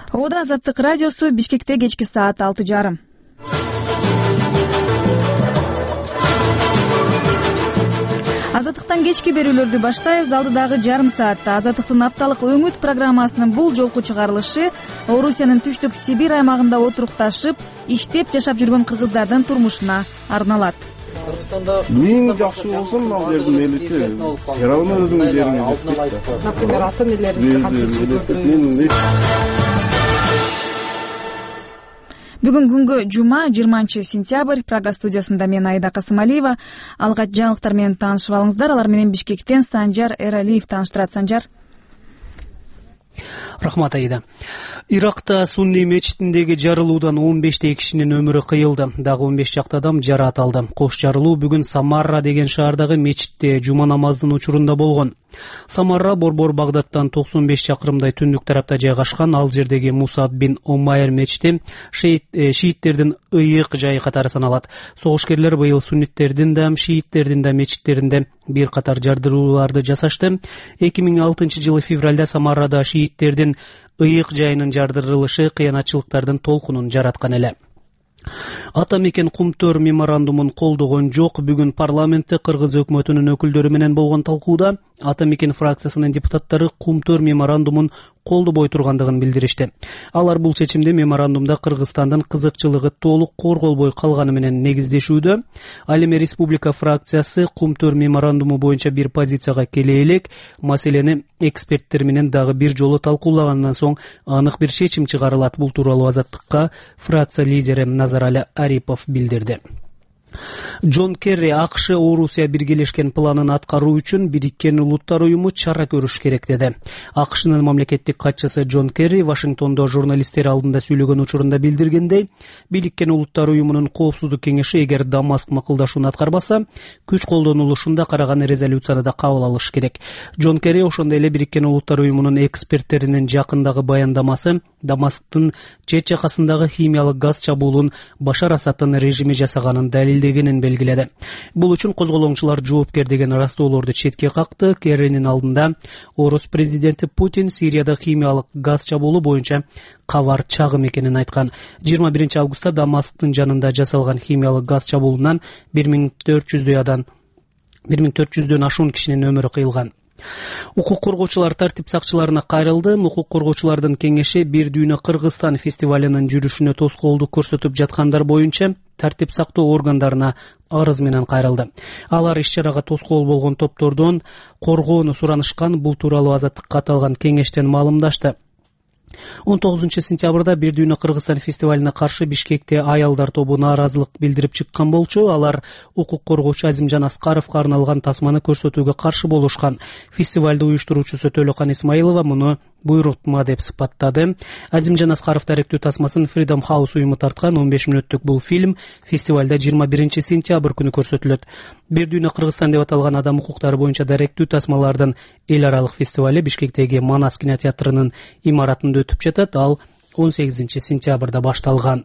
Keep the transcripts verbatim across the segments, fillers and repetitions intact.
Ода Азаттык радиосу, Бишкекте кечки саат алты жарым. Азаттыктан кечки берүүлөрдү баштайбыз. Алдыдагы жарым саатта Азаттыктын апталык өңүт программасынын бул жолку чыгарылышы Орусиянын түштүк Сибирь аймагында отурукташып, иштеп жашап жүргөн кыргыздардын турмушуна арналат. Эң жакшы болсо мына жердин элити жараны өзүнүн жерине жетпейт. Например, ата энелерибизди кантчылык. Бүгүн күнгө жума, жыйырманчы сентябрь. Прага студиясында мен Айда Касымалиева. Алгач жаңылыктар менен таанышып алыңыздар. Алар менен Бишкектен Санжар Эралиев тааныштырат. Санжар. Рахмат, Айда. Иракта Сунни мечитиндеги жарылуудан он бештей кишинин өмүрү кыйылды. Дагы он беш чакты адам жараат алды. Кош жарылуу бүгүн Самарра деген шаардагы мечитте жума намазынын учурунда болгон. Самарра борбор Багдадтан токсон беш чакырымдай түндүк тарапта жайгашкан. Ал жердеги Мусаб бин Омайр мечити шииттердин ыйык жайы катары саналат. Согушкерлер быйыл сунниттердин да, шииттердин да мечиттеринде бир катар жардырууларды жасашты. эки миң алтынчы жылы февралда Самаррада шииттердин ыйык жайынын жардырылышы кыянатчылыктардын толкунун жараткан эле. Ата мекен Кумтөр меморандумун колдогон жок. Бүгүн парламентте кыргыз өкмөтүнүн өкүлдөрү менен болгон талкууда Ата мекен фракциясынын депутаттары Кумтөр меморандумун колдобой тургандыгын билдиришти. Алар бул чечимди меморандумда Кыргызстандын кызыкчылыгы толук корголбой калганы менен негиздешүүдө. Ал эми республика фракциясы Кумтөр меморандуму боюнча бир позицияга келе элек. Маселени эксперттер менен дагы бир жолу талкуулагандан соң анык бир чечим чыгарылат. Бул тууралуу Азаттыкка фракция лидери Назарали Арипов билдирди. Джон Керри АКШ Орусия биргелешкен планын аткаруу үчүн Бириккен Улуттар уюму чара көрүш керек деди. АКШнын мамлекеттик катчысы Джон Керри Вашингтондо журналисттер алдында сүйлөгөн учурунда билдиргендей, Бириккен Улуттар уюмунун коопсуздук кеңеши эгер Дамаск макулдашууну аткарбаса, күч колдонулушунда караган резолюцияны да кабыл алыш керек. Джон Керри ошондой эле Бириккен Улуттар уюмунун эксперттеринин жакындагы баяндамасы Дамасктын чет жакасындагы химиялык газ чабуулун Башар Асадтын режими жасаганын далилдегенин белгиледи. Бул үчүн козголоңчулар жоопкер деген ырастоолорду четке какты. Керринин алдында Орус президенти Путин Сирияда химиялык газ чабуулу боюнча кабар чагым экенин айткан. жыйырма биринчи августта Дамасктын жанында жасалган химиялык газ чабуулунан бир миң төрт жүздөй адам бир миң төрт жүздөн ашуун кишинин өмүрү кыйылган. Укук коргоочулар тартип сакчыларына кайрылды. Укук коргоочулардын кеңеши Бир дүйнө Кыргызстан фестивалынын жүрүшүнө тоскоолдук көрсөтүп жаткандар боюнча тартип сактоо органдарына арыз менен кайрылды. Алар иш-чарага тоскоол болгон топтордон коргоону суранышкан. Бул тууралуу Азаттыкка аталган кеңештен маалымдашты. он тогузунчу сентябрда Бир дүйнө Кыргызстан фестивалына каршы Бишкекте аялдар тобу нааразылык билдирип чыккан болчу. Алар укук коргоочу Азимжан Аскаровго арналган тасманы көрсөтүүгө каршы болушкан. Фестивалды уюштуруучусу Төлөкан Исмаилова муну буйрутма деп сыпаттады. Азимжан Аскаров даректүү тасмасын Freedom House уюму тарткан. он беш мүнөттүк бул фильм фестивалда жыйырма биринчи сентябрь күнү көрсөтүлөт. Бир дүйнө Кыргызстан деп аталган адам укуктары боюнча даректүү тасмалардын эл аралык фестивали Бишкектеги Манас кинотеатрынын имаратында өтүп жатат. Ал он сегизинчи сентябрда башталган.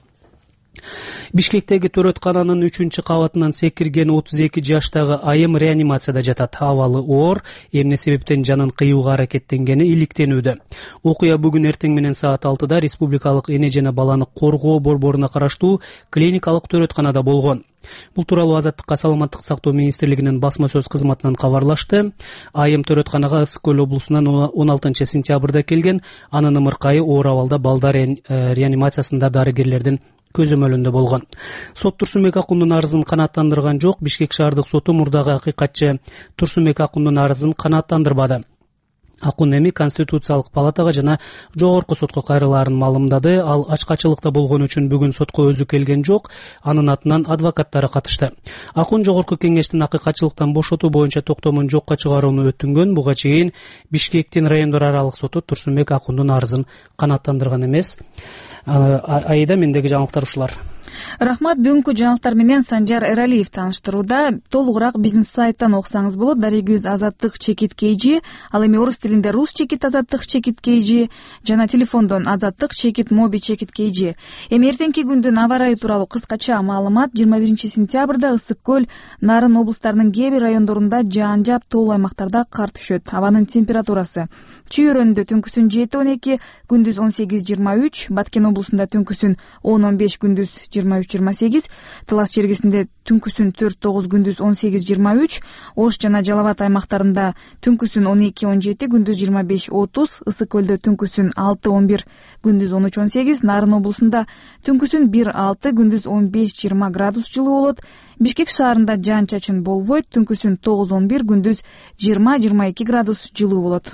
Бишкектеги төрөткананын үчүнчү кабатынан секирген отуз эки жаштагы айым реанимацияда жатат. Абалы оор, эмне себептен жанын кыюуга аракеттенгени иликтенүүдө. Окуя бүгүн эртең менен саат алтыда Республикалык эне жана баланы коргоо борборуна караштуу клиникалык төрөтканада болгон. Бул тууралуу Азаттыкка Саламаттык сактоо министрлигинин басма сөз кызматынан кабарлашты. Айым төрөтканага Ысык көл облусунан он алтынчы сентябрда келген. Анын ымыркайы оор абалда балдар реанимациясында дарыгерлердин көзөмөлүндө болгон. Сот Турсунбек Акундун арызын канааттандырган жок. Бишкек шаардык соту мурдагы акыйкатчы Турсунбек Акундун арызын канааттандырбады. Акун эми Конституциялык палатага жана жогорку сотко кайрылаарын маалымдады. Ал ачкачылыкта болгон үчүн бүгүн сотко өзү келген жок. Анын атынан адвокаттары катышты. Акун жогорку кеңештин акыйкатчылыктан бошотуу боюнча токтомун жокко чыгарууну өтүнгөн. Буга чейин Бишкектин райондор аралык соту Турсунбек Акундун арызын канааттандырган эмес. Айда мендеги жаңылыктар ушулар. Рахмат. Бүгүнкү жаңылыктар менен Санжар Эралиев тааныштырууда. Толугураак биздин сайттан окусаңыз болот. Дарегүз азаттык чекит kg, ал эми орус тилинде рус чекит азаттык чекит kg жана телефондон азаттык чекит моби чекит kg. Эми эртеңки күндүн аба ырайы тууралуу кыскача маалымат. жыйырма биринчи сентябрда Ысык көл, Нарын облустарынын кээ бир райондорунда жаан жаап, тоолуу аймактарда кар түшөт. Абанын температурасы Чүй-өрөндө түнкүсүн жети он эки, күндүз он сегиз жыйырма үч, Баткен облусунда түнкүсүн он он беш, күндүз жыйырма үч жыйырма сегиз, Талас чергесинде түнкүсүн төрт тогуз, күндүз он сегиз жыйырма үч, Ош жана Жалал Абад аймактарында түнкүсүн он эки он жети, күндүз жыйырма беш отуз, Ысык көлдө түнкүсүн алты он бир, күндүз он үч он сегиз, Нарын облусунда түнкүсүн бир алты, күндүз он беш жыйырма градус жылуу болот. Бишкек шаарында жаан чачын болбойт, түнкүсүн тогуз он бир, күндүз жыйырма жыйырма эки градус жылуу болот.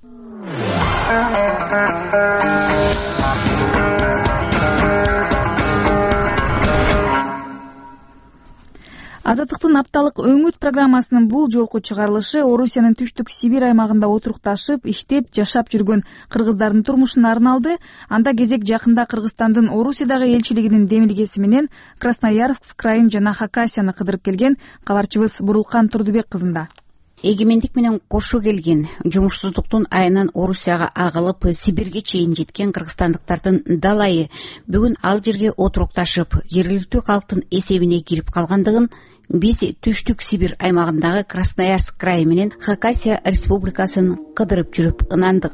Азаттыктын апталык өңүт программасынын бул жолку чыгарылышы Орусиянын түштүк Сибирь аймагында отурукташып, иштеп, жашап жүргөн кыргыздардын турмушуна арналды. Анда кезек жакында Кыргызстандын Орусиядагы элчилигинин демилгеси менен Красноярск крайын жана Хакасияны кыдырып келген кабарчыбыз Бурулкан Турдубек кызында. Эгемендик менен кошо келген, жумушсуздуктун айынан Орусияга агылып, Сибирге чейин жеткен кыргызстандыктардын далайы бүгүн ал жерге отурукташып, жергиликтүү калктын эсебине кирип калгандыгын биз түштүк Сибирь аймагындагы Красноярск крайы менен Хакасия республикасын кыдырып жүрүп ынандык.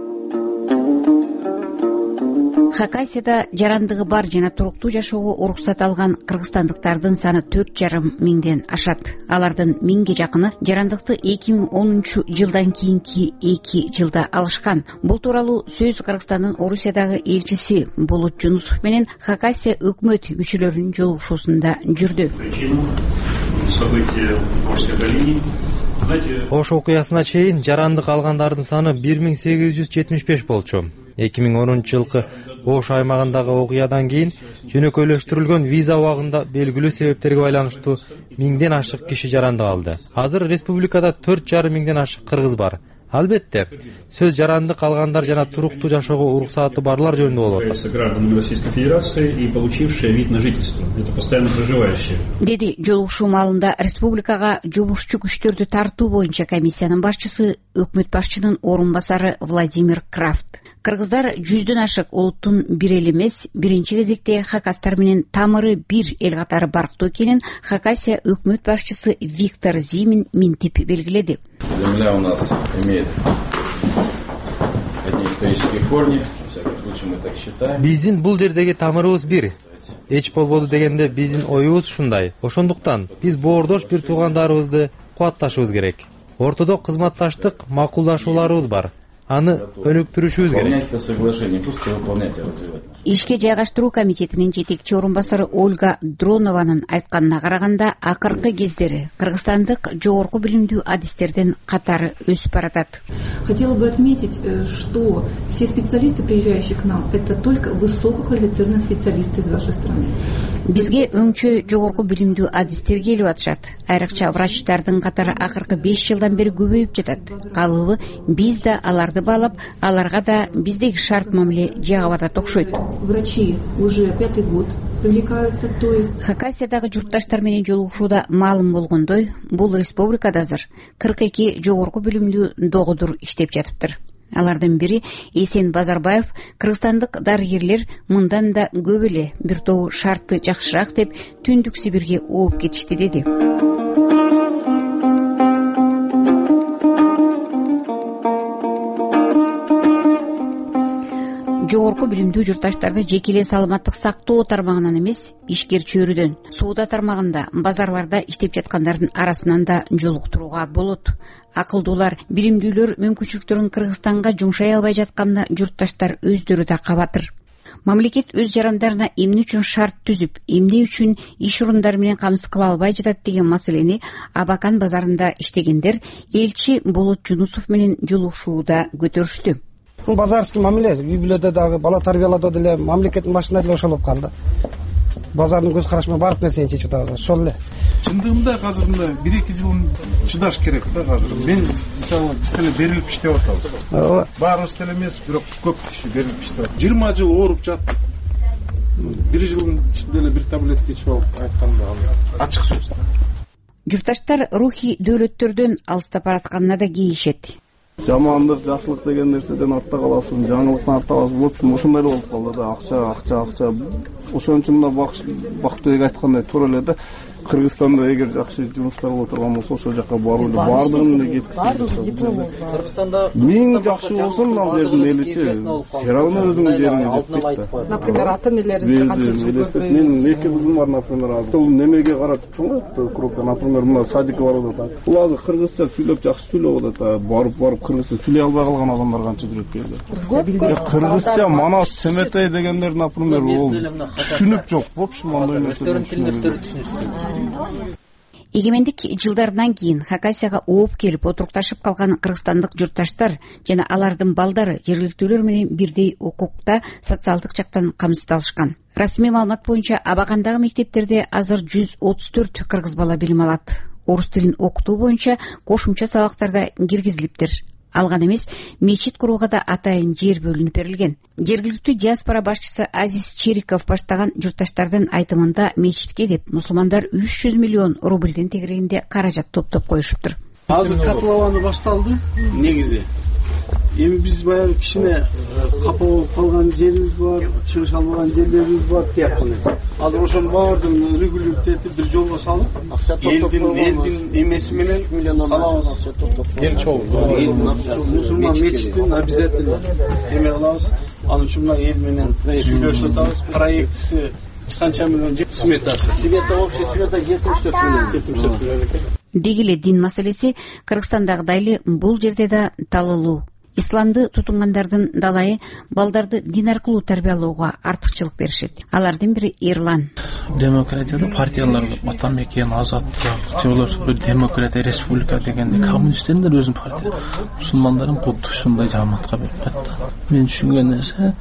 Хакасияда жарандыгы бар жана туруктуу жашоого уруксат алган кыргызстандыктардын саны төрт жарым миңден ашат. Алардын миңге жакыны жарандыкты эки миң онунчу жылдан кийинки эки жылда алышкан. Бул тууралуу сөз Кыргызстандын Орусиядагы элчиси Болот Жунусов менен Хакасия өкмөт мүчөлөрүнүн жолугушуусунда жүрдү. Ош окуясына чейин жарандык алгандардын саны бир миң сегиз жүз жетимиш беш болчу. эки миң онунчу жылкы Ош аймагындагы окуядан кийин жөнөкөйлөштүрүлгөн виза убагында белгилүү себептерге байланыштуу миңден ашык киши жарандык алды. Азыр республикада төрт жарым миңден ашык кыргыз бар. Албетте, сөз жарандык алгандар жана туруктуу жашоого уруксаты барлар жөнүндө болуп атат. Гражданами Российской Федерации и получившие вид на жительство. Это постоянно проживающие. Деди жолугушуу маалында республикага жумушчу күчтөрдү тартуу боюнча комиссиянын башчысы, өкмөт башчынын орун басары Владимир Крафт. Кыргыздар жүздөн ашык улуттун бир эл эмес, биринчи кезекте хакастар менен тамыры бир эл катары барктуу экенин Хакасия өкмөт башчысы Виктор Зимин минтип белгиледи. Земля у нас имеет одни исторические корни, во всяком случае мы так считаем. Биздин бул жердеги тамырыбыз бир. Эч болбоду дегенде биздин оюбуз ушундай. Ошондуктан биз боордош бир туугандарыбызды кубатташыбыз керек. Ортодо кызматташтык, макулдашууларыбыз бар. Аны өнүктүрүшүбүз керек. Ишке жайгаштыруу комитетинин жетекчи орун басары Ольга Дронованын айтканына караганда, акыркы кездери кыргызстандык жогорку билимдүү адистердин катары өсүп баратат. Хотела бы отметить, что все специалисты, приезжающие к нам, это только высококвалифицированные специалисты из вашей страны. Бизге өңчө жогорку билимдүү адистер келип атышат. Айрыкча врачтардын катары акыркы беш жылдан бери көбөйүп жатат. Калыбы биз да аларды баалап, аларга да биздеги шарт мамиле жагып атат окшойт. Врачи уже пятый год привлекаются, то есть Хакасиядагы журтташтар менен жолугушууда маалым болгондой, бул республикада азыр кырк эки жогорку билимдүү догудур иштеп жатыптыр. Алардын бири Эсен Базарбаев, кыргызстандык дарыгерлер мындан да көп эле бир тобу шартты жакшыраак деп Түндүк Сибирге ооп кетишти деди. Жогорку билимдүү журтташтарды жеке эле саламаттык сактоо тармагынан эмес, ишкер чөйрөдөн, соода тармагында, базарларда иштеп жаткандардын арасынан да жолуктурууга болот. Акылдуулар, билимдүүлөр мүмкүнчүлүктөрүн Кыргызстанга жумшай албай жатканда журтташтар өздөрү да кабатыр. Мамлекет өз жарандарына эмне үчүн шарт түзүп, эмне үчүн иш орундары менен камсыз кыла албай жатат деген маселени Абакан базарында иштегендер элчи Болот Жунусов менен жолугушууда көтөрүштү. Базарский мамиле, үй бүлөдө дагы, бала тарбиялоодо деле мамлекеттин башында деле ошол болуп калды. Базардын көз карашы менен баардык нерсени чечип атабыз, ошол эле. Чындыгында азыр мына бир эки жыл чыдаш керек да азыр. Мен мисалы биз деле берилип иштеп атабыз. Ооба. Баарыбыз деле эмес, бирок көп киши берилип иштеп атат. жыйырма жыл ооруп жатып, бир жылдын ичинде эле бир таблетка ичип алып айтканда ачык сөз. Журтташтар рухий дөөлөттөрдөн алыстап баратканына да кейишет. Жамандык, жакшылык деген нерседен артта каласың, жаңылыктан артта каласың. Вот ушундай эле болуп калды да, акча, акча, акча. Ошон үчүн мына Бактыбек айткандай туура эле да. Кыргызстанда эгер жакшы жумуштар боло турган болсо ошол жака баруу эле бардыгын эле кеткизет. Кыргызстанда миң жакшы болсо мына жердин эличи все равно өзүңүн жериңе жетпейт да. Например, ата энелерибизге канча жыл көрбөйбүз. Менин эки кызым бар, например, бул немеге карап чоңойт, курукка, например, мына садикке барып атат. Бул азыр кыргызча сүйлөп жакшы сүйлөп атат, барып барып кыргызча сүйлөй албай калган адамдар канча жүрөт беле. Кыргызча Манас Семетей дегендер, например, ол түшүнүп жок, вообще мындай нерсе. Эгемендик жылдарынан кийин Хакасияга ооп келип отурукташып калган кыргызстандык журтташтар жана алардын балдары жергиликтүүлөр менен бирдей укукта социалдык жактан камсыздалышкан. Расмий маалымат боюнча Абакандагы мектептерде азыр жүз отуз төрт кыргыз бала билим алат. Орус тилин окутуу боюнча кошумча сабактарда киргизилиптир. Алган эмес, мечит курууга да атайын жер бөлүнүп берилген. Жергиликтүү диаспора башчысы Азиз Чериков баштаган журтташтардын айтымында мечитке деп мусулмандар үч жүз миллион рубльден тегерегинде каражат топтоп коюшуптур. Азыр катылабаны башталды негизи. Эми биз баягы кичине капа болуп калган жерибиз бар, чыгыш албаган жерлерибиз бар тияктан. Азыр ошонун баардыгын регулировать этип бир жолго салып, элдин элдин эмеси менен салабыз. Эл чогуу. Мусулман мечитин обязательно эме кылабыз. Анын үчүн мына эл менен сүйлөшүп атабыз. Проектиси канча миллион сметасы? Смета общий смета жетимиш төрт миллион. жетимиш төрт миллион экен. Деги эле дин маселеси Кыргызстандагыдай эле бул жерде да талылуу. Исламды тутунгандардын далайы балдарды дин аркылуу тарбиялоого артыкчылык беришет. Алардын бири Ирлан. Демократияда партиялар Ватан Мекен, Азаттык, же демократия, республика дегенде коммунисттердин да өзүнүн партия. Мусулмандардын кудду ушундай жамаатка берип атты. Мен түшүнгөн нерсе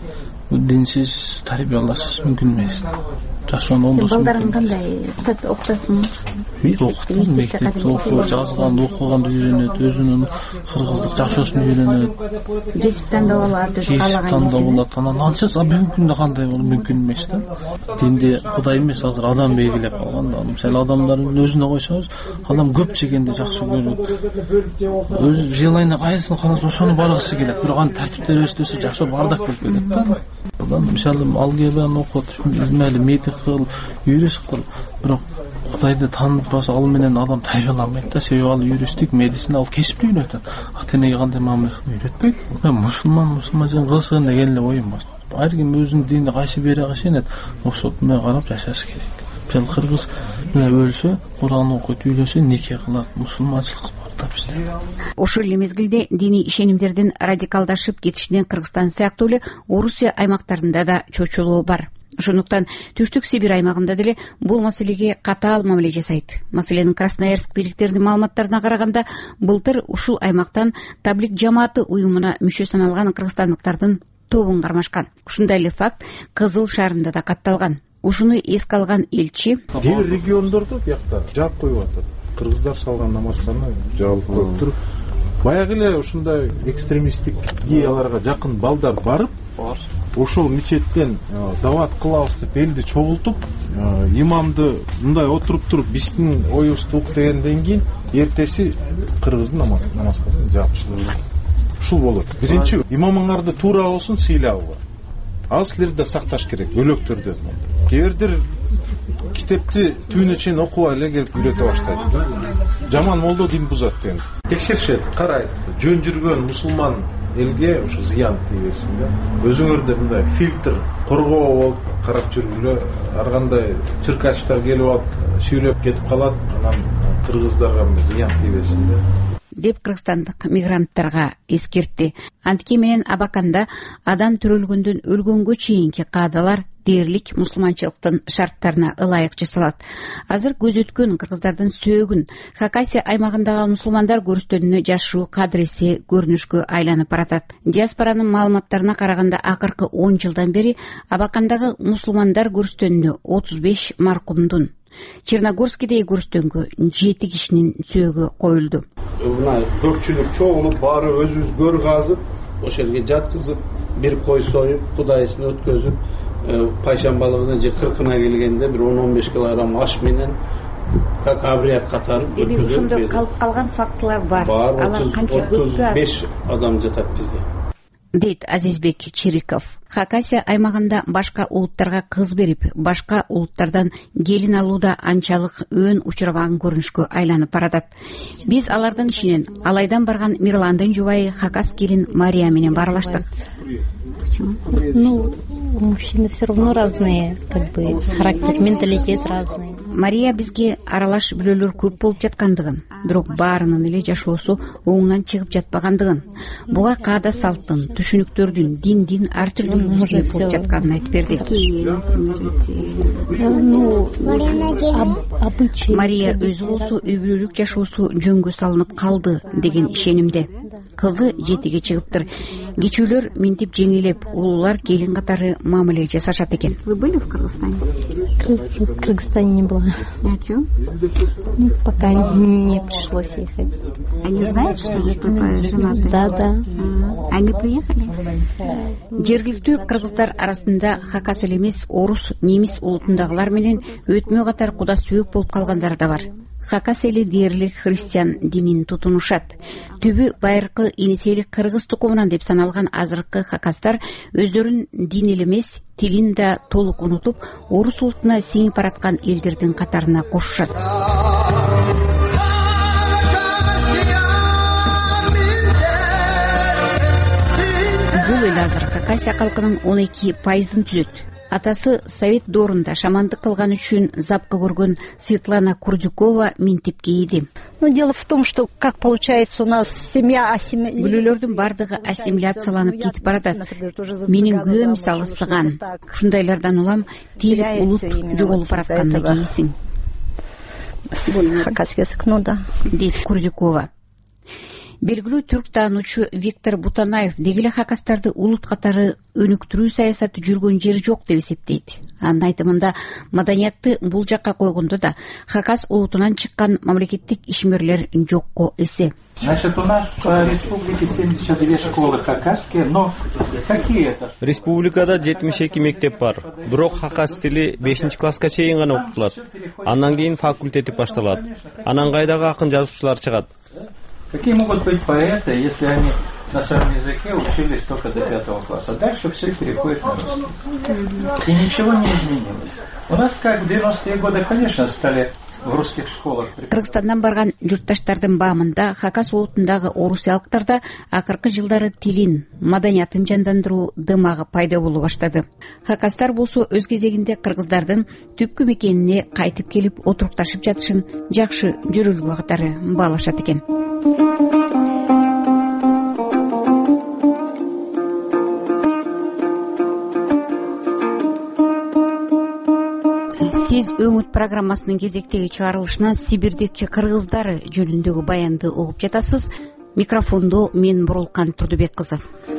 динсиз тарбиялашсыз мүмкүн эмес. Жашоон ондос. Балдарың кандай окутасың? Окутум, мектепте окуп, жазган, окуганды үйрөнөт, өзүнүн кыргыздык жашоосун үйрөнөт. Кесип тандап алат, өзү каалаган тандап алат. Анан анчасы бүгүнкү күндө кандай болуп мүмкүн эмес да. Динде Кудай эмес, азыр адам белгилеп алган да. Мисалы адамдардын өзүнө койсоңуз, адам көп жегенди жакшы көрөт. Өзү желайына кайсысын кааласа ошону баргысы келет. Бирок аны тартиптер өстөсө жакшы бардак болуп кетет да. Мисалы алгебраны окут, мейли медик кыл, юрист кыл, бирок Кудайды таанытпаса ал менен адам тарбияланбайт да. Себеби ал юристтик, медицина, ал кесипти үйрөтөт. Ата энеге кандай мамиле кылып үйрөтпөйт. Мен мусулман, мусулман кылсын деген эле оюм бар. Ар ким өзүнүн динине кайсы бериге ишенет, ошол менен карап жашаш керек. Мисалы кыргыз менен өлсө, Куран окуйт, үйлөнсө неке кылат, мусулманчылык бар да бизде. Ошол эле мезгилде диний ишенимдердин радикалдашып кетишинен Кыргызстан сыяктуу эле Орусия аймактарында да чочулуу бар. Ошондуктан Түштүк Сибирь аймагында деле бул маселеге катаал мамиле жасайт. Маселенин Красноярск бийликтеринин маалыматтарына караганда, былтыр ушул аймактан таблик жамааты уюмуна мүчө саналган кыргызстандыктардын тобун кармашкан. Ушундай эле факт Кызыл шаарында да катталган. Ушуну эске алган элчи бир региондордо биякта жаап коюп атат. Кыргыздар салган намазтарына жабылып коюп туруп, баягы эле ушундай экстремисттик идеяларга жакын балдар барып, ошол мечеттен дават кылабыз деп элди чогултуп, имамды мындай отуруп туруп биздин оюбузду ук дегенден кийин эртеси кыргыздын намаз намазгасын жаапчылар. Ушул болот. Биринчи имамыңарды туура болсун сыйлабы. Ал силерди да сакташ керек өлөктөрдөн. Кээ бирдер китепти түбүнө чейин окубай эле келип үйрөтө баштайт. Жаман молдо дин бузат деген. Текшеришет, карайт. Жөн жүргөн мусулман элге ушу зыян тийбесин да. Өзүңөрдө мындай фильтр, коргоо болуп карап жүргүлө. Ар кандай циркачтар келип алып сүйлөп кетип калат, анан кыргыздарга зыян тийбесин да. деп кыргызстандык мигранттарга эскертти. Антке менен Абаканда адам төрөлгөндөн өлгөнгө чейинки каадалар дээрлик мусулманчылыктын шарттарына ылайык жасалат. Азыр көз өткөн кыргыздардын сөөгүн Хакасия аймагындагы мусулмандар көрүстөнүнө жашыруу кадыресе көрүнүшкө айланып баратат. Диаспоранын маалыматтарына караганда акыркы он жылдан бери Абакандагы мусулмандар көрүстөнүнө отуз беш маркумдун, Черногорскидеги көрүстөнгө жети кишинин сөөгү коюлду. Мына көпчүлүк чогулуп, баары өзүбүз көр казып, ошол жерге жаткызып, бир кой союп, Кудай исин өткөзүп, пайшамбалыгына же кыркына келгенде бир он он беш килограмм аш менен как абрият катары демек ошондой калып калган фактылар бар. Алар канча көпкө аз? отуз беш адам жатат бизде, дейт Азизбек Чириков. Хакасия аймагында башка улуттарга кыз берип, башка улуттардан келин алууда анчалык өөн учурабаган көрүнүшкө айланып баратат. Биз алардын ишинен Алайдан барган Мирландын жубайы Хакас келин Мария менен баарлаштык. Ну, мужчины все равно разные, как бы характер, менталитет разный. Мария бизге аралаш бүлөлөр көп болуп жаткандыгын, бирок баарынын эле жашоосу оңунан чыгып жатпагандыгын, буга каада салттын, түшүнүктөрдүн, диндин ар түрдүү себеп болуп жатканын айтып берди. Мария өзү болсо үй бүлөлүк жашоосу жөнгө салынып калды деген ишенимде. Кызы жетиге чыгыптыр. Кичүүлөр минтип жеңилеп, улуулар келин катары мамиле жасашат экен. Вы были в Кыргызстане? В Кыргызстане не была. А чё? Ну, пока не пришлось ехать. Они знают, что вы тут женаты? Да, да. Они приехали? Жергиликтүү кыргыздар арасында Хакас эле эмес, орус, немис улутундагылар менен өтмө катар куда сүйөк болуп калгандар да бар. Хакас эли дээрлик христиан динин тутунушат. Түбү байыркы инеселик кыргыз тукумунан деп саналган азыркы хакастар өздөрүн дин эле эмес, тилин да толук унутуп, орус улутуна сиңип бараткан элдердин катарына кошушат. Бул эл азыр Хакасия калкынын он эки пайызын түзөт. Атасы совет доорунда шамандык кылган үчүн запка көргөн Светлана Курдюкова минтип кийди. Но дело в том, что как получается у нас семья ассимиляция. Бүлөлөрдүн бардыгы ассимиляцияланып кетип баратат. Менин күйөөм мисалы сыган. Ушундайлардан улам тил, улут жоголуп баратканына кейсиң. Хакасский язык, ну да. Дейт Курдюкова. Белгилүү түрк таануучу Виктор Бутанаев дегеле хакастарды улут катары өнүктүрүү саясаты жүргөн жери жок деп эсептейт. Анын айтымында маданиятты бул жакка койгондо да Хакас улутунан чыккан мамлекеттик ишмерлер жокко эсе. Значит, у нас по республике семьдесят две школы хакасские, но какие это? Республикада жетимиш эки мектеп бар. Бирок хакас тили бешинчи класска чейин гана окутулат. Андан кийин факультети башталат. Анан кайдагы акын жазуучулар чыгат. Какие могут быть поэты, если они на своем языке учились только до пятого класса? Дальше все переходит на русский. И ничего не изменилось. У нас как в девяностые годы, конечно, стали в русских школах. Кыргызстандан барган журтташтардын баамында Хакас улутундагы орусиялыктарда акыркы жылдары тилин, маданиятын жандандыруу дымагы пайда боло баштады. Хакастар болсо өз кезегинде кыргыздардын түпкү мекенине кайтып келип отурукташып жатышын жакшы жөрөлгө катары баалашат экен. Сиз өңүт программасынын кезектеги чыгарылышынан Сибирдеги кыргыздары жөнүндөгү баянды угуп жатасыз. Микрофондо мен Бурулкан Турдубек кызы.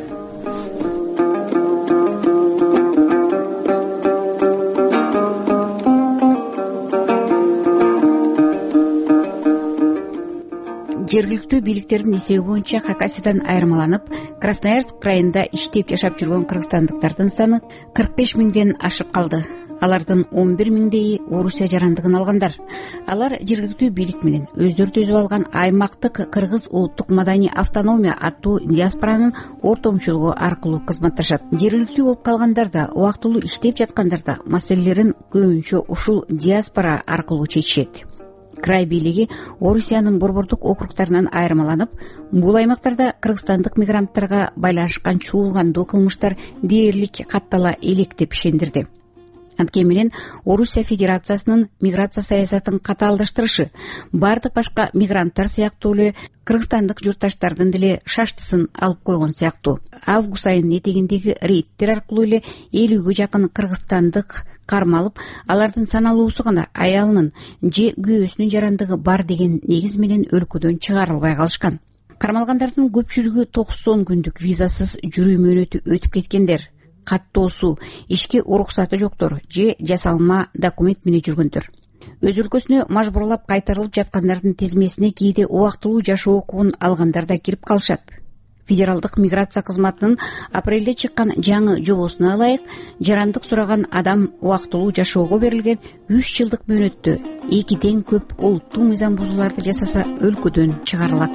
Жергиликтүү бийликтердин эсеби боюнча Хакасиядан айырмаланып, Красноярск крайында иштеп жашап жүргөн кыргызстандыктардын саны кырк беш миңден ашып калды. Алардын он бир миңдейи Орусия жарандыгын алгандар. Алар жергиликтүү бийлик менен өздөрү түзүп алган аймактык кыргыз улуттук маданий автономия аттуу диаспоранын ортомчулугу аркылуу кызматташат. Жергиликтүү болуп калгандар да, убактылуу иштеп жаткандар да маселелерин көбүнчө ушул диаспора аркылуу чечишет. Край бийлиги Орусиянын борбордук округтарынан айырмаланып, бул аймактарда кыргызстандык мигранттарга байланышкан чуулгандуу кылмыштар дээрлик каттала элек деп ишендирди. Анткени менен Орусия Федерациясынын миграция саясатын катаалдаштырышы бардык башка мигранттар сыяктуу эле кыргызстандык журтташтардын деле шаштысын алып койгон сыяктуу. Август айынын этегиндеги рейдтер аркылуу эле элүүгө жакын кыргызстандык кармалып, алардын саналуусу гана аялынын же күйөөсүнүн жарандыгы бар деген негиз менен өлкөдөн чыгарылбай калышкан. Кармалгандардын көпчүлүгү токсон күндүк визасыз жүрүү мөөнөтү өтүп кеткендер, каттоосу, ишке уруксаты жоктор же жасалма документ менен жүргөндөр. Өз өлкөсүнө мажбурлап кайтарылып жаткандардын тизмесине кээде убактылуу жашоо укугун алгандар да кирип калышат. Федералдык миграция кызматынын апрелде чыккан жаңы жобосуна ылайык жарандык сураган адам убактылуу жашоого берилген үч жылдык мөөнөттө эки тең көп улуттуу мыйзам бузууларды жасаса өлкөдөн чыгарылат.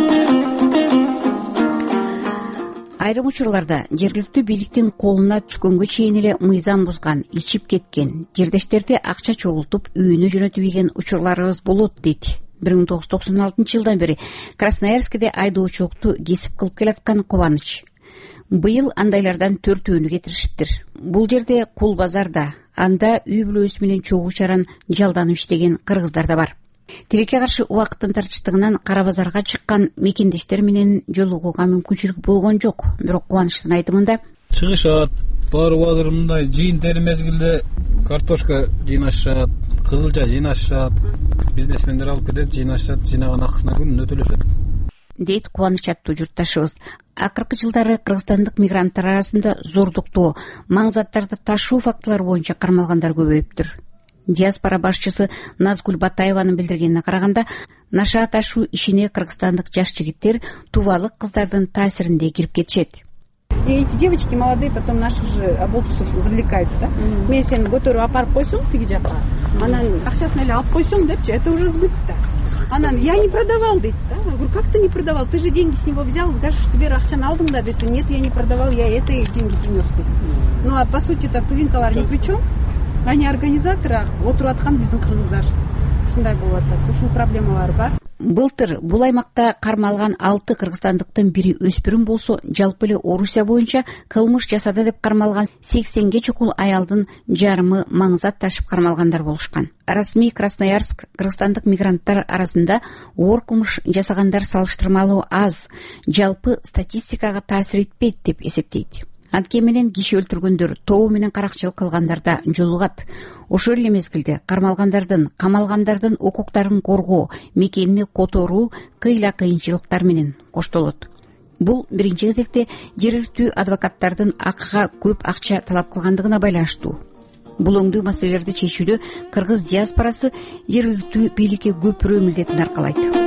Айрым учурларда жергиликтүү бийликтин колуна түшкөнгө чейин эле мыйзам бузган, ичип кеткен, жердештерди акча чогултуп үйүнө жөнөтүп ийген учурларыбыз болот дейт. бир миң тогуз жүз токсон алтынчы жылдан бери Красноярскиде айдоочулукту кесип кылып келаткан Кубаныч. Быйыл андайлардан төртөөнү кетиришиптир. Бул жерде Кул базарда, анда үй бүлөсү менен чогуу чаран жалданып иштеген кыргыздар да бар. Тилекке каршы убакыттын тартыштыгынан Кара базарга чыккан мекендештер менен жолугууга мүмкүнчүлүк болгон жок. Бирок Кубанычтын айтымында чыгышат, барып азыр мындай жыйын тери мезгилде картошка жыйнашат, кызылча жыйнашат, бизнесмендер алып кетет, жыйнашат, жыйнаган акысына күнүнө төлөшөт дейт Кубаныч аттуу журтташыбыз. Акыркы жылдары кыргызстандык мигранттар арасында зордуктоо, маң заттарды ташуу фактылары боюнча кармалгандар көбөйүптүр. Диаспора башчысы Назгүл Батаеванын билдиргенине караганда, наша ташуу ишине кыргызстандык жаш жигиттер тувалык кыздардын таасиринде кирип кетишет. И эти девочки молодые потом наших же оболтусов завлекают, да? Мен сени көтөрүп апарып койсоң тиги жака, анан акчасын эле алып койсоң депчи, это уже сбыт да. Анан я не продавал дейт, да? Я говорю, как ты не продавал? Ты же деньги с него взял, скажешь, тебе акчаны алдың да десе, нет, я не продавал, я это деньги принес дейт. Ну а по сути так тувинкалар ни при чем. Они организаторы, отуруп аткан биздин кыргыздар. Ушундай болуп атат. Ушул проблемалар бар. Былтыр бул аймакта кармалган алты кыргызстандыктын бири өспүрүм болсо, жалпы эле Орусия боюнча кылмыш жасады деп кармалган сексенге чукул аялдын жарымы маңзат ташып кармалгандар болушкан. Расмий Красноярск кыргызстандык мигранттар арасында оор кылмыш жасагандар салыштырмалуу аз, жалпы статистикага таасир этпейт деп эсептейт. Анткени менен киши өлтүргөндөр, тобу менен каракчылык кылгандар да жолугат. Ошол эле мезгилде кармалгандардын, камалгандардын укуктарын коргоо, мекенини которуу кыйла кыйынчылыктар менен коштолот. Бул биринчи кезекте жергиликтүү адвокаттардын акыга көп акча талап кылгандыгына байланыштуу. Бул өңдүү маселелерди чечүүдө кыргыз диаспорасы жергиликтүү бийликке көпүрө милдетин аркалайт.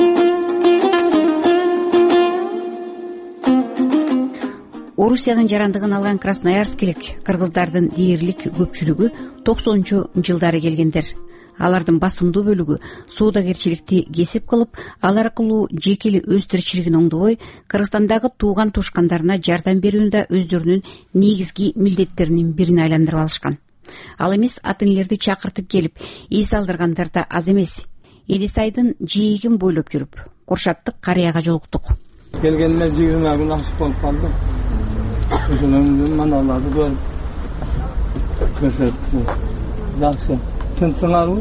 Орусиянын жарандыгын алган Красноярскилик кыргыздардын дээрлик көпчүлүгү токсонунчу жылдары келгендер. Алардын басымдуу бөлүгү соодагерчиликти кесип кылып, ал аркылуу жеке эле өз тиричилигин оңдобой, Кыргызстандагы тууган тушкандарына жардам берүүнү да өздөрүнүн негизги милдеттеринин бирине айландырып алышкан. Ал эмес ата энелерди чакыртып келип, эс алдыргандар да аз эмес. Элисайдын жээгин бойлоп жүрүп, Куршаттык карыяга жолуктук. Келгениме жыйырма күн ашып болуп калды. Ошондон маналарды көрүп көрсөттү. Жакшы. Тынсыңарбы?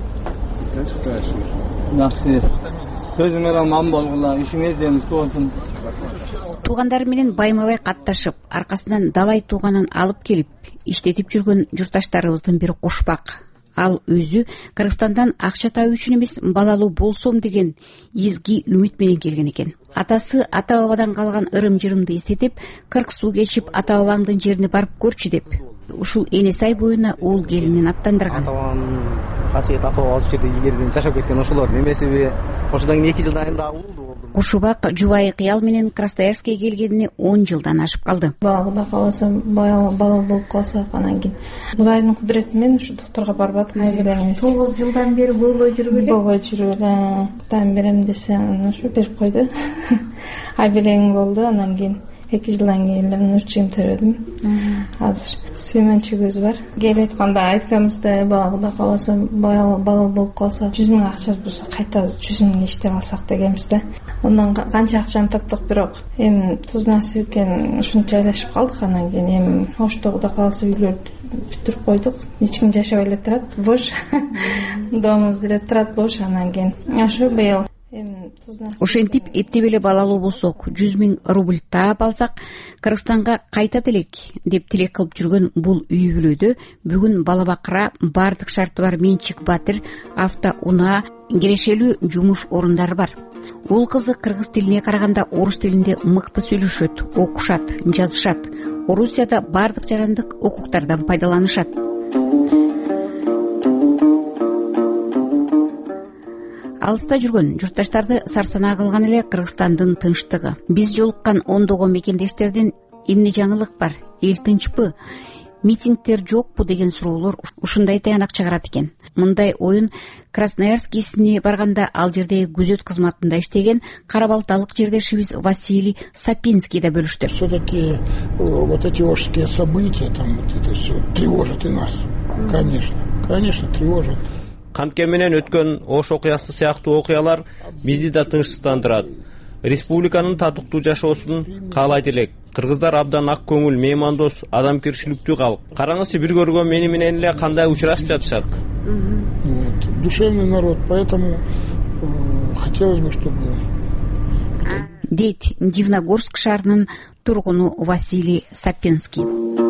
Жакшы. Көзүңөр аман болгула, ишиңер жемиш болсун. Туугандары менен байма-бай катташып, аркасынан далай тууганын алып келип, иштетип жүргөн журтташтарыбыздын бири Кушбак. Ал өзү Кыргызстандан акча табуу үчүн эмес, балалуу болсом деген изги үмүт менен келген экен. Атасы ата-бабадан калган ырым-жырымды эстетип, кырк суу кечип ата-бабаңдын жерине барып көрчү деп, ушул Энесай боюна уул келинин аттандырган. Ата-бабамдын касиети ата-баба азыр жерде илгериден жашап кеткен ошолордун эмесиби? Ошондон кийин эки жылдан кийин дагы уулду болдум. Кушубак жубайы кыял менен Красноярскке келгенине он жылдан ашып калды. Бала Кудай кааласа, бала болуп калса, анан кийин Кудайдын кудурети менен ушу доктурга барып атып айгелеңиз. тогуз жылдан бери болбой жүрүп эле. Болбой жүрүп эле. Кудайым берем десе, ушу берип койду. Айбелең болду, анан кийин эки жылдан кийин эле нурчугун төрөдүм. Азыр сүймөнчүгүбүз бар. Келип айтканда айтканбыз да, бала Кудай кааласа, бала болуп калса, жүз миң акчабыз болсо кайта жүз миң иштеп алсак дегенбиз да. Ondan kança akçаны таптык, бирок эми Тузнасы экен ушунча жайлашып калдык. Анан кийин эми Оштогуда калса үйлөрдү бүтүрүп койдук. Эч ким жашабай эле турат, бош. Домубуз деле турат бош. Анан кийин ошо быйыл ошентип эптеп эле балалуу болсок, жүз миң рубль таап алсак, Кыргызстанга кайтат элек деп тилек кылып жүргөн бул үй бүлөдө бүгүн бала бакыра, бардык шарты бар менчик батир, автоунаа, кирешелүү жумуш орундары бар. Уул кызы кыргыз тилине караганда орус тилинде мыкты сүйлөшөт, окушат, жазышат. Орусияда бардык жарандык укуктардан пайдаланышат. Алыста жүргөн журтташтарды сарсанаа кылган эле Кыргызстандын тынчтыгы. Биз жолуккан ондогон мекендештердин эмне жаңылык бар, эл тынчпы, митингдер жокпу деген суроолор ушундай таянак чыгарат экен. Мындай оюн Красноярскисине барганда ал жерде күзөт кызматында иштеген карабалталык жердешибиз Василий Сапинский да бөлүштү. Все-таки вот эти ожские события, там вот это все тревожит и нас. Конечно, конечно, тревожит. Кантке менен өткөн Ош окуясы сыяктуу окуялар бизди да тынчсыздандырат. Республиканын татыктуу жашоосун каалайт элек. Кыргыздар абдан ак көңүл, меймандос, адамкерчиликтүү калк. Караңызчы, бир көргөн мени менен эле кандай учурашып жатышат. Душевный народ, поэтому хотелось бы, чтобы... дейт Дивногорск шаарынын тургуну Василий Сапинский.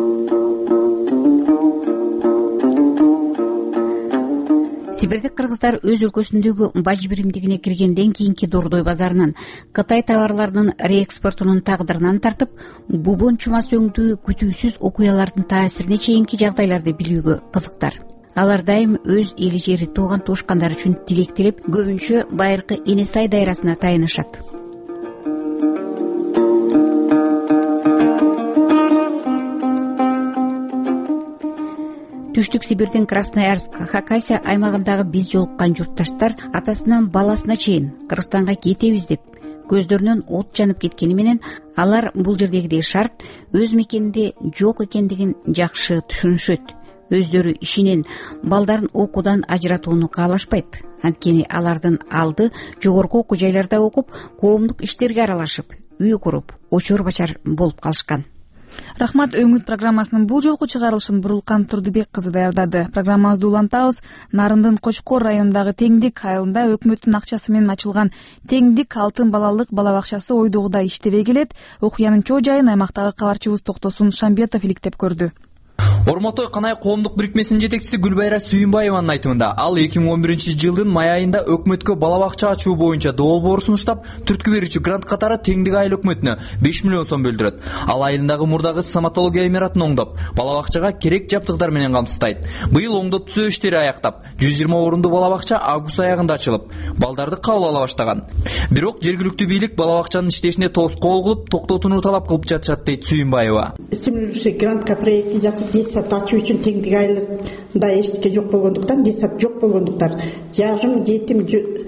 Сибирдик кыргыздар өз өлкөсүндөгү баж биримдигине киргенден кийинки Дордой базарынын Кытай товарларынын реэкспортунун тагдырынан тартып, бубон чумас өңдүү күтүүсүз окуялардын таасирине чейинки жагдайларды билүүгө кызыктар. Алар дайым өз эли жери тууган туушкандар үчүн тилек тилеп, көбүнчө байыркы Энесай дайрасына таянышат. Түштүк Сибирдин Красноярск, Хакасия аймагындагы биз жолуккан журтташтар атасынан баласына чейин Кыргызстанга кетебиз деп көздөрүнөн от жанып кеткени менен алар бул жердегидей шарт өз мекенинде жок экендигин жакшы түшүнүшөт. Өздөрү ишинен балдарын окуудан ажыратууну каалашпайт. Анткени алардын алды жогорку окуу жайларда окуп, коомдук иштерге аралашып, үй куруп, очор бачар болуп калышкан. Рахмат, Өңүт программасынын бул жолку чыгарылышын Бурулкан Турдубек кызы даярдады. Программабызды улантабыз. Нарындын Кочкор районундагы Теңдик айылында өкмөттүн акчасы менен ачылган Теңдик алтын балалык бала бакчасы ойдогудай иштебей келет. Окуянын чоо жайын аймактагы кабарчыбыз Токтосун Шамбетов иликтеп көрдү. Ормотой Канай коомдук бирикмесинин жетекчиси Гүлбайра Сүйүнбаеванын айтымында, ал эки миң он биринчи жылдын май айында өкмөткө бала бакча ачуу боюнча долбоор сунуштап, түрткү берүүчү грант катары Теңдик айыл өкмөтүнө беш миллион сом бөлдүрөт. Ал айылындагы мурдагы стоматология имаратын оңдоп, бала бакчага керек жабдыктар менен камсыздайт. Быйыл оңдоп түзөө иштери аяктап, жүз жыйырма орунду бала бакча август аягында ачылып, балдарды кабыл ала баштаган. Бирок жергиликтүү бийлик бала бакчанын иштешине тоскоол кылып, токтотууну талап кылып жатышат, дейт Сүйүнбаева. Грантка проекти жазып детсад ачуу үчүн Теңдик айылында эчтеке жок болгондуктан, детсад жок болгондуктан, жашым жетим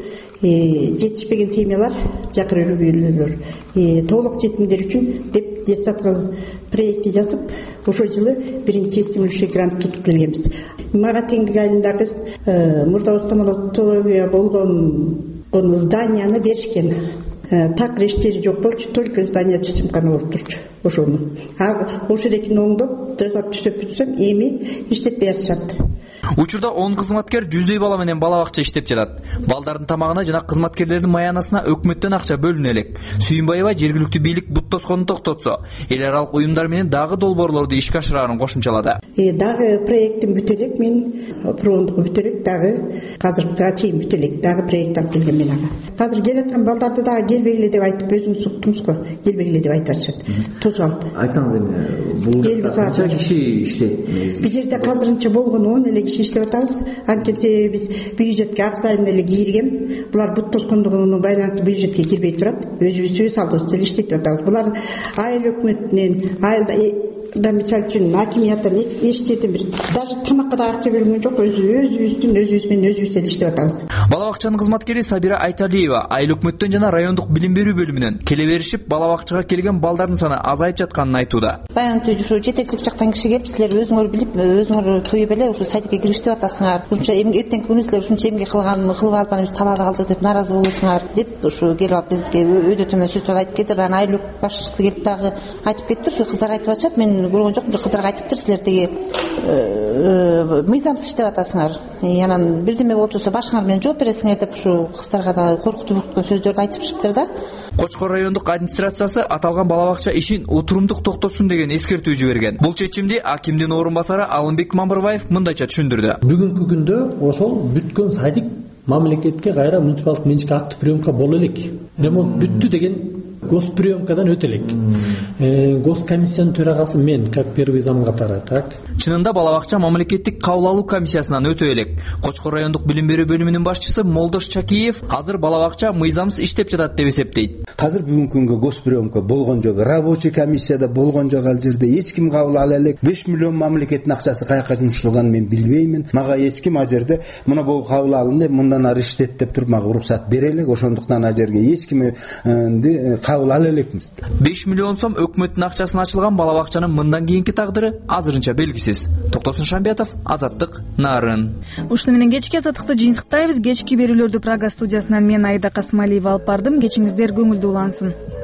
жетишпеген семьялар, жакыры үйлөр толук жетимдер үчүн деп детсадга проекти жазып, ошол жылы биринчи стимулирующий грант тутуп келгенбиз. Мага Теңдик айылындагы мурда стоматология болгон зданияны беришкен. Так иштери жок болчу, только здание чечимканы болуп турчу. Ошону. А ошол экини оңдоп, жасап түзөп бүтсөм, эми иштетпей атышат. Учурда он кызматкер жүздөй бала менен бала бакча иштеп жатат. Балдардын тамагына жана кызматкерлердин маянасына өкмөттөн акча бөлүнө элек. Сүйүнбаева жергиликтүү бийлик бут тосконун токтотсо, эл аралык уюмдар менен дагы долбоорлорду ишке ашыраарын кошумчалады. Э дагы проекттин бүтө элек, мен проекту бүтө элек, дагы казырга чейин бүтө элек, дагы проект алып келген мен ага. Казыр келаткан балдарды дагы келбегиле деп айтып, өзүңүз уктуңуз го, келбегиле деп айтып атышат. Тосуп алып. Айтсаңыз эми бул канча киши иштейт? Бул жерде казырынча болгон он эле киши иштеп атабыз. Анткени биз бюджетке ак сайын эле кирген. Булар бут тоскондугуна байланыштуу бюджетке кирбей турат. Өзүбүз өз алдыбызда иштетип атабыз. Булар айыл өкмөтүнөн, айылда да мисал үчүн акимияттан эч жерден бир даже тамакка да акча бөлүнгөн жок. Өзүбүздүн өзүбүз менен өзүбүз эле иштеп атабыз. Бала бакчанын кызматкери Сабира Айталиева айыл өкмөттөн жана райондук билим берүү бөлүмүнөн келе беришип, бала бакчага келген балдардын саны азайып жатканын айтууда. Баягы ушу жетекчилик жактан киши келип, силер өзүңөр билип, өзүңөр туюп эле ушу сайтка кириштип атасыңар. Ушунча эртеңки күнү силер ушунча эмгек кылган, кылып алып анан биз талаада калдык деп наразы болосуңар деп ушу келип алып бизге өйдө төмөн сөз айтып кетти. Анан айыл башчысы келип дагы айтып кетти. Ушу кыздар айтып атышат, мен көргөн жокмун, кыздарга айтыптыр, силер деги мыйзамсыз иштеп атасыңар. Анан бирдеме болуп жатса башыңар менен жооп бересиңер деп ушу кыздарга да коркутуп урткан сөздөрдү айтып чыктыр да. Кочкор райондук администрациясы аталган бала бакча ишин утурумдук токтотсун деген эскертүү жиберген. Бул чечимди акимдин орун басары Алымбек Мамырбаев мындайча түшүндүрдү. Бүгүнкү күндө ошол бүткөн садик мамлекетке кайра муниципалдык менчикке актып приемка боло элек. Ремонт бүттү деген Госприемкадан өтө элек. Госкомиссиянын төрагасы мен, как первый зам катары, так? Чынында балабакча мамлекеттик кабыл алуу комиссиясынан өтө элек. Кочкор райондук билим берүү бөлүмүнүн башчысы Молдош Чакиев азыр балабакча мыйзамсыз иштеп жатат деп эсептейт. Азыр бүгүнкү күнгө госприемка болгон жок, рабочий комиссияда болгон жок, ал жерде эч ким кабыл ала элек. беш миллион мамлекеттин акчасы каяка жумшалганын мен билбеймин. Мага эч ким а жерде мына бул кабыл алынды, мындан ары иштет деп туруп мага уруксат бере элек. Ошондуктан а жерге эч кимди кабыл ала элекмиз. беш миллион сом өкмөттүн акчасына ачылган балабакчанын мындан кийинки тагдыры азырынча белгисиз. Токтосун Шамбиятов, Азаттык, Нарын. Ушуну менен кечки азаттыкты жыйынтыктайбыз. Кечки берүүлөрдү Прага студиясынан мен Айда Касмалиева алып бардым. Кечиңиздер көңүлдүү улансын.